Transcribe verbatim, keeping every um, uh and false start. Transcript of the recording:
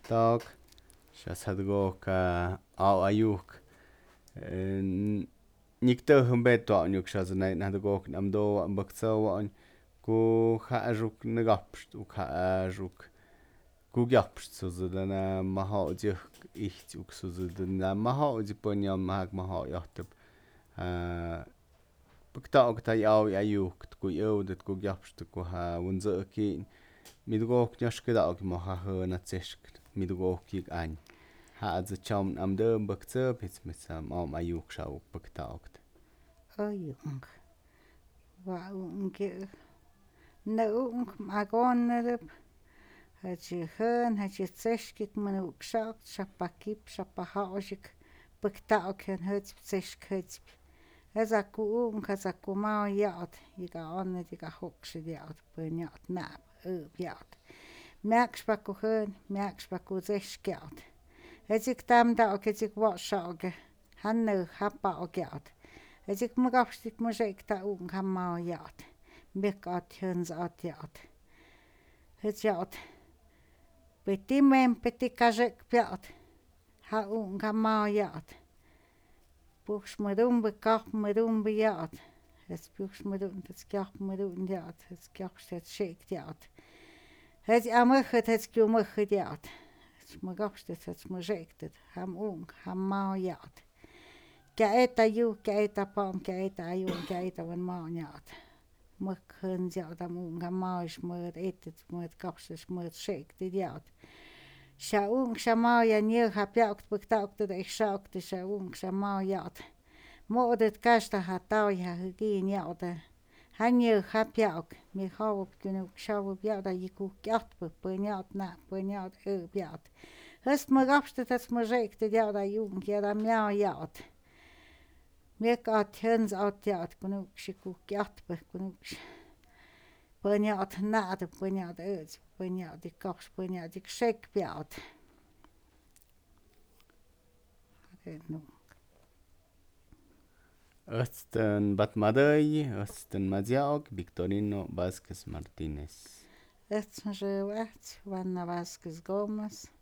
tog xasadgoka au ayuk niktöjä mbetua'uŋ xasane'k nadgok namdowa mpäktsäwa'uŋ ku ja'syuk näkapsy uk ja'asyuk kukyapsy na majo'tsyäjk ijtzi uk na majo'tsi pän yomaja'ak majo'yojtäp päkta'ukät ja y'au ayu'k kuy äwität kukyapsy ku ja wäntzä'ki'ň midugojk nyoxkäta'uk maja jäna tzesyk midugojk'tyi'k any ja'tzä tzyomn'amtä mpäktzäp mitza m'au ayu'k sa'uk päkta'ukt. Äyu'k wa'u'nhkyä nä'u'k makonätäp jejtzye jän jejtzye tzesyk mä'nu'k sa'uk syajpa kip syajpa jo'syäk päkta'uk jenä jetzäp tzesyk jetzäp jetzaku'u'k jetzaku mawä ya'ut jikä onet jikä juksyät ya'ut pän ya'ut na'pä ä'p ya'ut mya'ksypaku jän mya'ksypaku tzesyk ya'ut jetzik tamta'uk jetzik wo'sya'uk janä japa'uk ya'ut jetzik mä'kapsyty'k mä'sye'kta'u'k ja mawä ya'ut myäjka'ut jyäntzä'ot ya'ut jetz ya'ut pijtime pijti'kasye'k pya'ut ja'u'k ja mawä ya'ut pujsmätumpä kojmätumpä ya'ut jetz pyuksmätu'ntä jetz kyojmätu'ntä ya'ut jetz kyojsyty't jetz sye'kt ya'ut jetz 'yamäjät jetz kyumäjät ya'ut jetz mä'kopsyty't jetz mä'sye'ktät jam'u'k jam mawä ya'ut kya'eta yuj kya'eta pa'um kya'eta ayu'k kya'etamät mawän ya'ut mäjk jänz ya'utamu'k ja mawä'is mät ität mät kopstäs mät sye'ktät ya'ut sya'u'k sya mawä nyä ja pya'uk päkta'uktäta'ij sya'uktät sya'u'k sya mawä ya'ut mu'tät kasta ja tawä ja jäki'n ya'ut ja nyä ja pya'uk mi jopä kyunu'k syopä pya'ut ntayi kujkyajpa pän ya'ut na'p pän ya'ut ä'p ya'ut jetz mä'kopsytät jetz mä'sye'ktät ya'ut ayu'k yäta myawa ya'ut myäjka'at jyäntzä'ot ya'ut kunu'ksy kujkyajpa kunu'ksy pän ya'ut na'tä pän ya'ut ä'tzi pän ya'utäk kopsy pän ya'ti'k syek pya'ut Äjtzitä't mpatmatäyi äjtzitä't matzya'uk Victorino Vazquez Martinez. äjtzi nä'säpä ejtzi Juana Vazquez Gomez